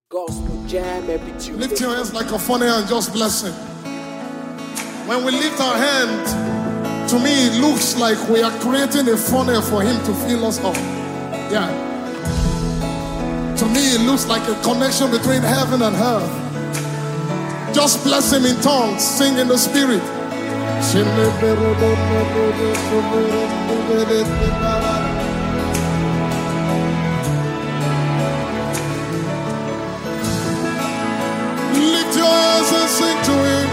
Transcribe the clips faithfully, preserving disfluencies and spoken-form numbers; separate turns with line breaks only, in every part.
Gospel jam every Tuesday.
Lift your hands like a funnel and just bless him. When we lift our hand, to me it looks like we are creating a funnel for him to fill us up. Yeah. To me it looks like a connection between heaven and earth. Just bless him in tongues, sing in the spirit. Lift your hands and sing to him.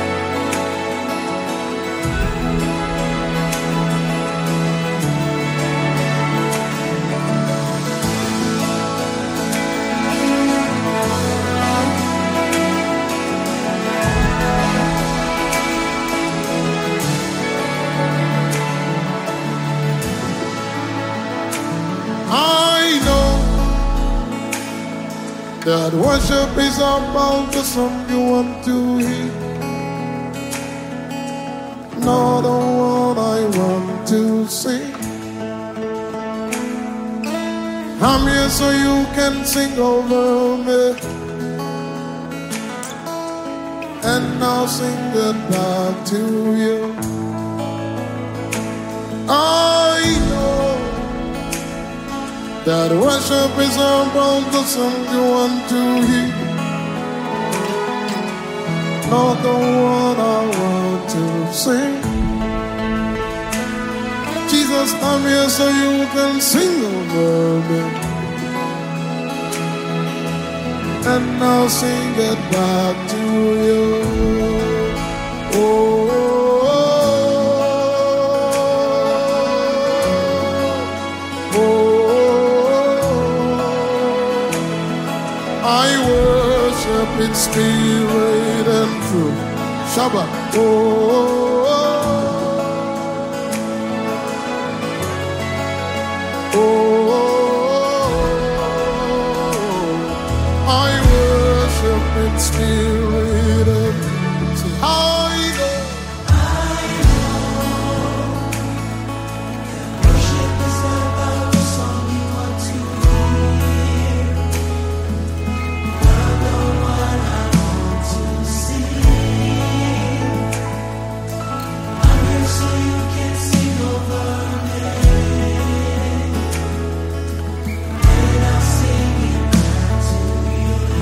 I know that worship is about the song you want to hear, not the one I want to sing. I'm here so you can sing over me, and I'll sing it back to you. I know that worship is about the song you want to hear, not the one I want to sing. Jesus, I'm here so you can sing over me, and I'll sing it back to you. Oh, I worship in spirit and truth. Shabbat. Oh, oh, oh, I worship in spirit and truth. I know.
Worship is about the song you want to hear, not the one I want to sing. I'm here so you can sing over me, and I'll sing it back to you.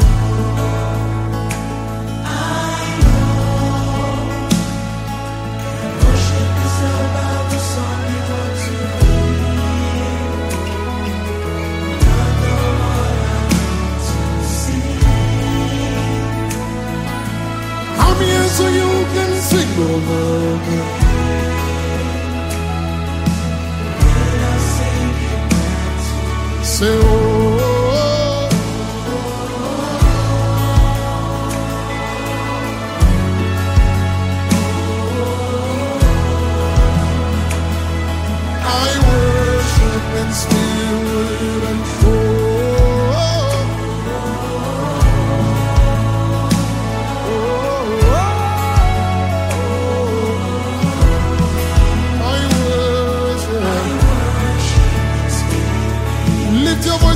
I know that worship is about the song you want to hear, not the one I want to sing.
I'm here so you can sing over me.
And I'll sing it back to you.
Say, oh, I worship in spirit and truth. I worship. Lift your voice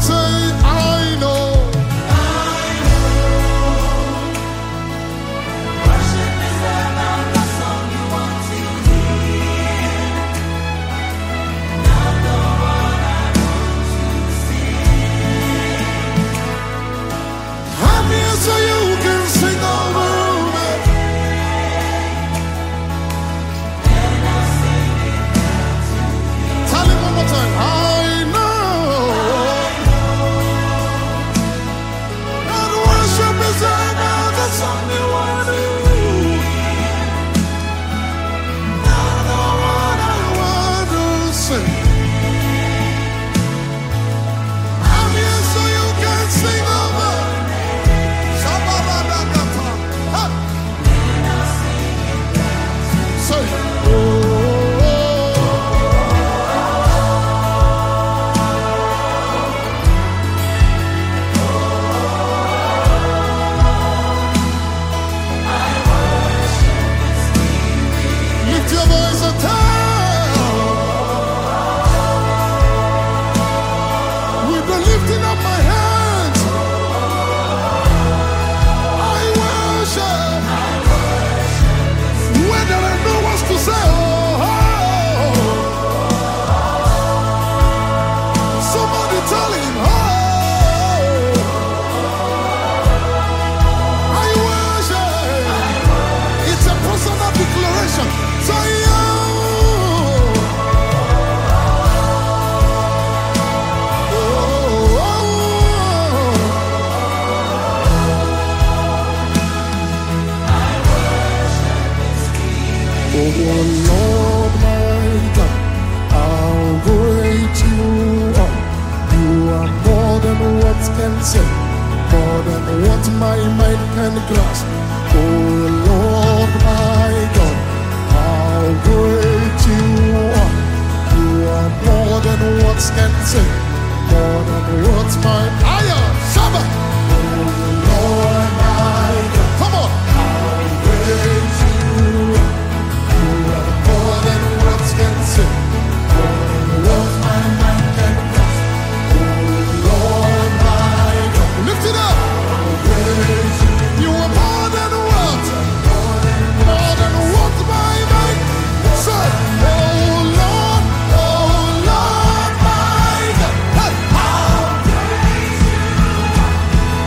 Lord my God, how great you are. You are more than what can say, more than what my mind can grasp. Oh Lord my God, how great you are. You are more than what can say, more than what my Aya Shabbat. Oh Lord my God, come on, how great you are. You are more than what can say, more than what my mind can grasp. Oh Lord my God, lift it up. How great you are, more than what, more than what my mind said. Oh Lord, oh Lord my God, hey, how great you are.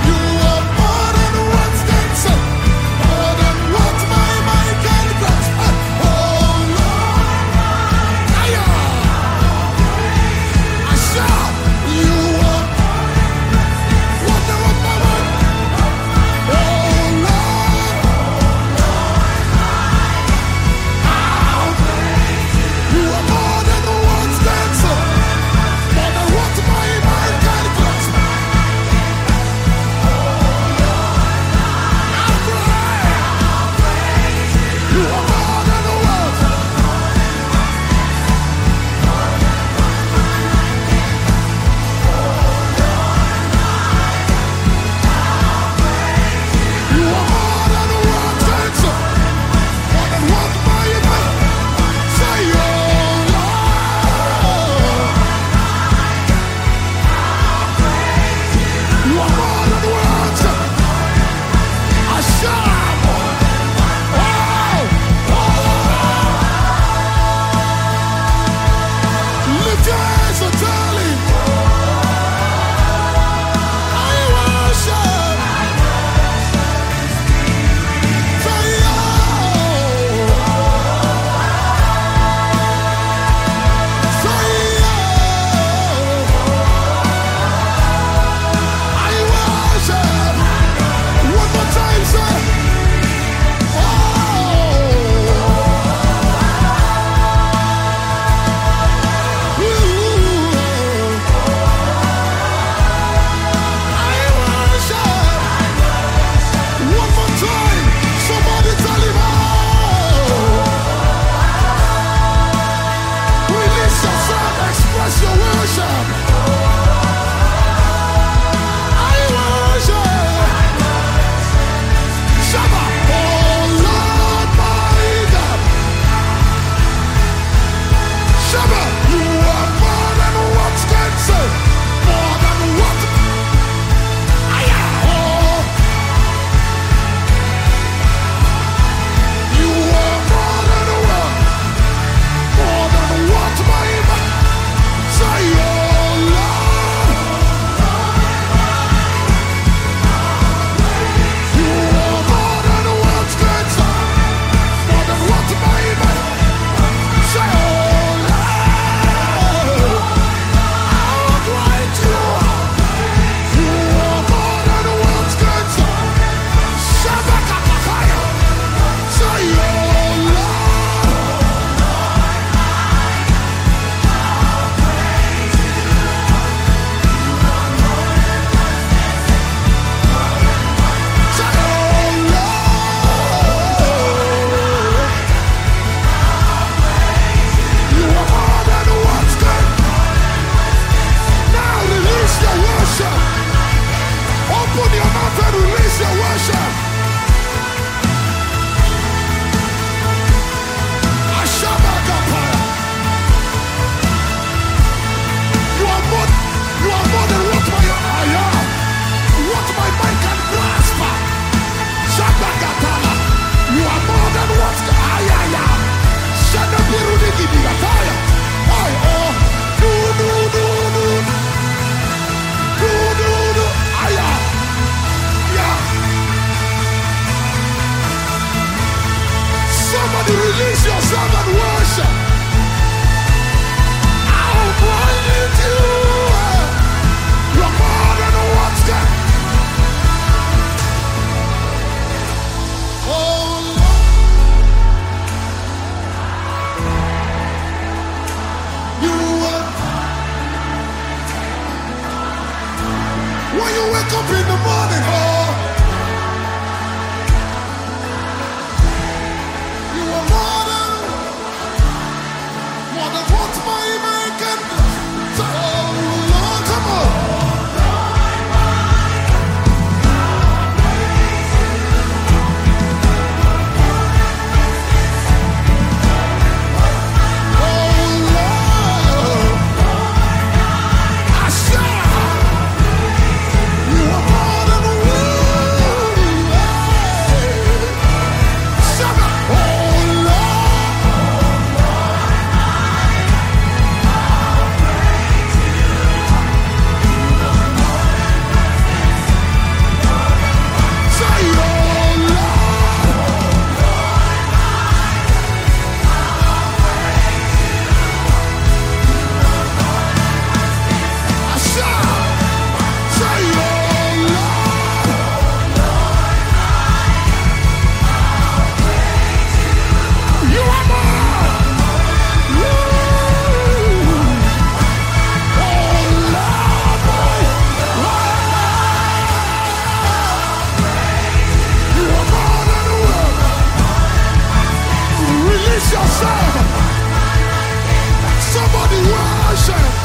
yourself. Somebody worship.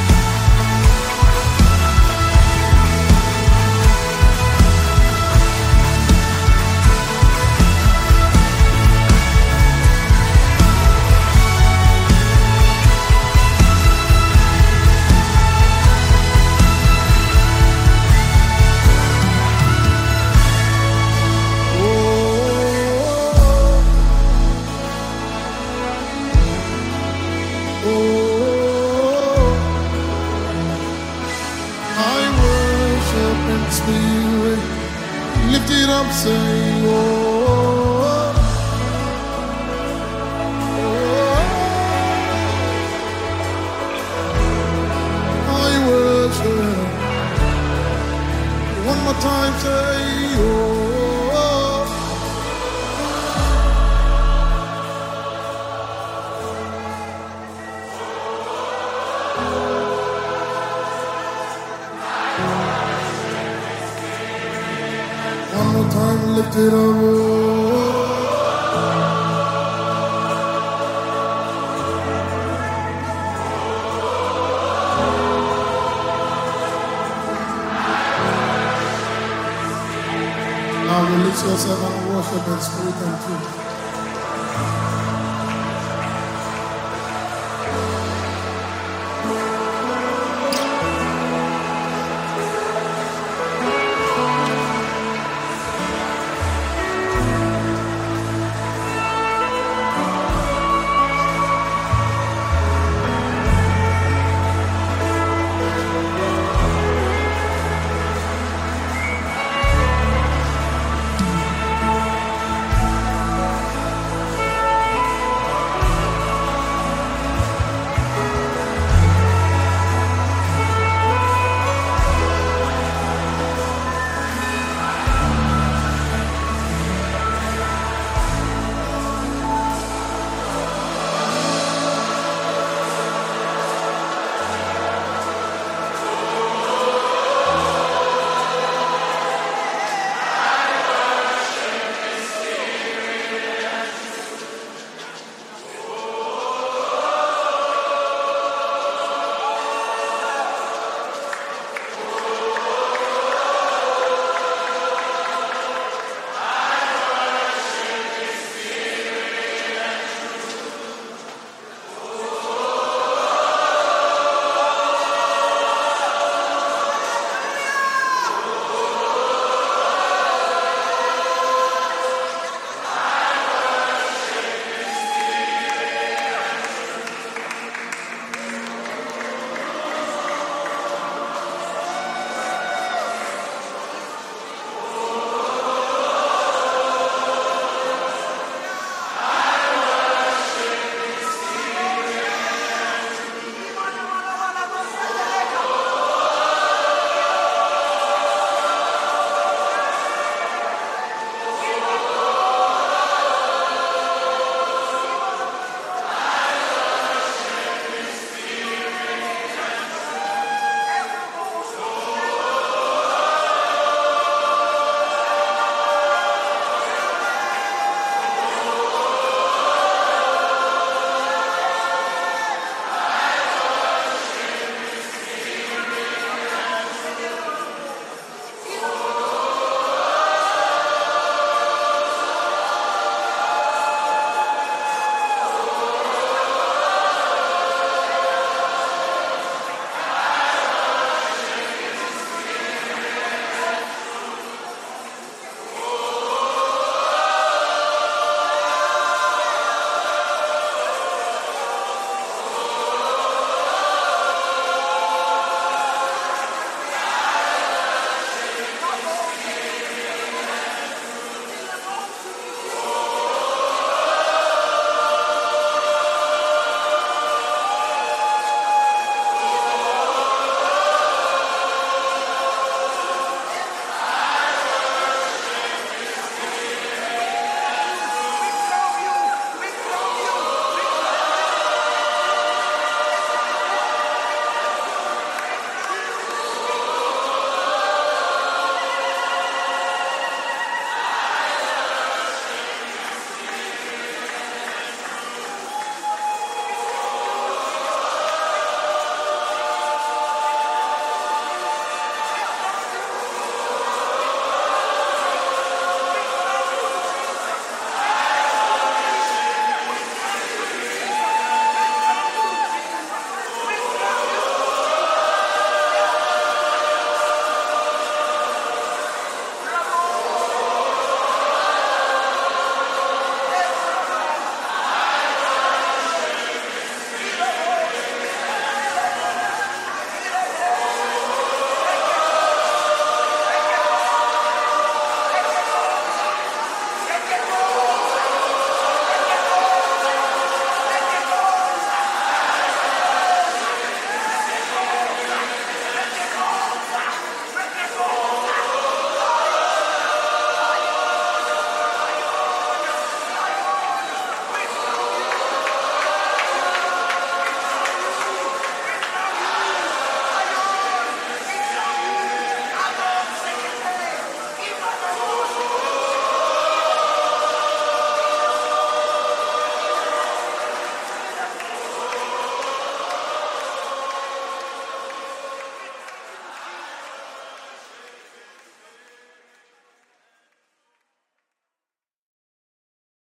Spirit, lift it up, say, oh, oh, I worship. One more time, say, oh. One more time, lift it up. Now release yourself and worship in spirit and truth.